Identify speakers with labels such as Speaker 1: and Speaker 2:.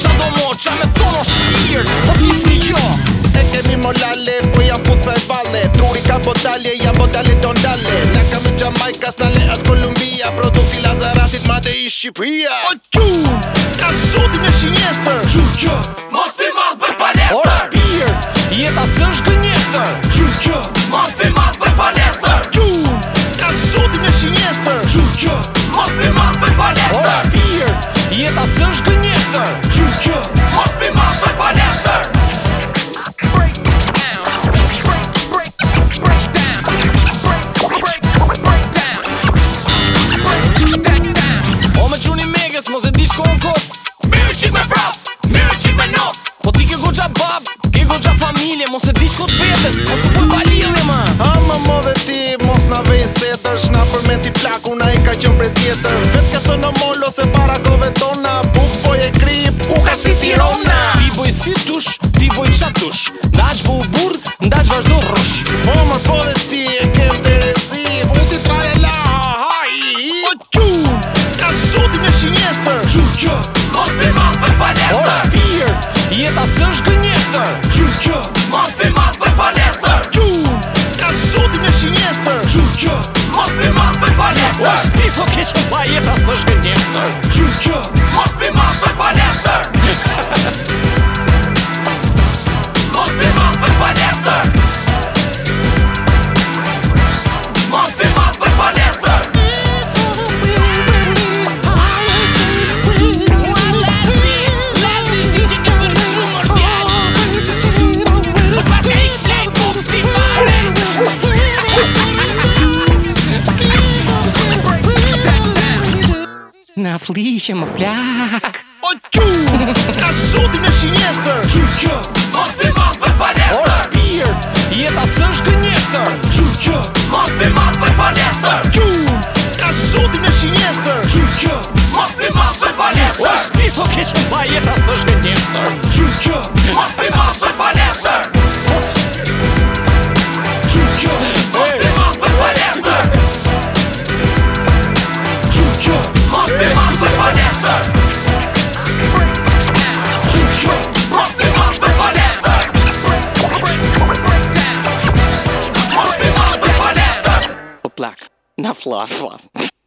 Speaker 1: qa do mo, qa me thonë o shpirt, po t'isni gjo.
Speaker 2: E kemi molale, po jam puca e valle. Truri ka bodalje, jam bodale don dalle. Na kam i Jamaica, s'nale as Kolumbia. Produkti Lazaratit, made i Shqipria. O qu, ka shodin e shinjestër.
Speaker 3: Qu, mos pi mal për palestër.
Speaker 1: O shpirt, jeta s'është gënjeshtër.
Speaker 3: Qu, mos pi mal për palestër.
Speaker 2: Qu, ka shodin e shinjestër.
Speaker 3: Qu, mos pi mal për
Speaker 1: O
Speaker 3: palestër.
Speaker 1: shpirt, jeta s'është gënjeshtër.
Speaker 3: Qu, mos pi mal për palestër.
Speaker 1: Mos e di qko në kot.
Speaker 3: Mirë qik me prap, mirë qik me not.
Speaker 1: Po ti ke goxha bab, ke goxha familje. Mos e di qko t'vetet, mos u bëj palilje ma.
Speaker 2: Ama mo dhe ti, mos na vej setër. Shna për me ti plaku, na i ka qën pres tjetër. Vet ka thënë molo se para kove tona. Buk boj e krip, ku ka si Tirona.
Speaker 1: Ti boj si tush, ti boj qa tush. Ndaq bu burr, ndaq vazhdo rrush.
Speaker 2: Po mër po dhe ti e kem teresi. Futi tralala, ha i. O qu, ka shodin e shinjestër.
Speaker 3: Qu, mos pi mal për
Speaker 1: O
Speaker 3: palestër.
Speaker 1: shpirt, jeta s'është gënjeshtër.
Speaker 3: Qu, mos pi mal për palestër.
Speaker 2: Qu, ka shodin e shinjestër.
Speaker 3: Qu, mos pi mal për
Speaker 1: O
Speaker 3: palestër.
Speaker 1: shpirt, o ke që pa jeta s'është gënjeshtër.
Speaker 3: Qu, mos pi mal për palestër. Mos pi mal për palestër. Mos pi mal për palestër.
Speaker 1: Na fliqe më plak.
Speaker 2: O qu, ka shodin e shinjestër.
Speaker 3: Qu, mos pi mal për
Speaker 1: O
Speaker 3: palestër.
Speaker 1: shpirt, jeta s'është gënjeshtër.
Speaker 3: Qu, mos pi mal për palestër.
Speaker 2: Qu, ka shodin e shinjestër.
Speaker 3: Qu, mos pi mal për
Speaker 1: O
Speaker 3: palestër.
Speaker 1: shpirt, o ke që pa jeta s'është gënjeshtër.
Speaker 3: Qu, mos pi mal për palestër. Qu, mos pi mal për palestër. Qu, mos pi mal për palestër. Qu, mos pi mal për palestër. Mos pi mal për palestër.
Speaker 1: Po plak, na fla.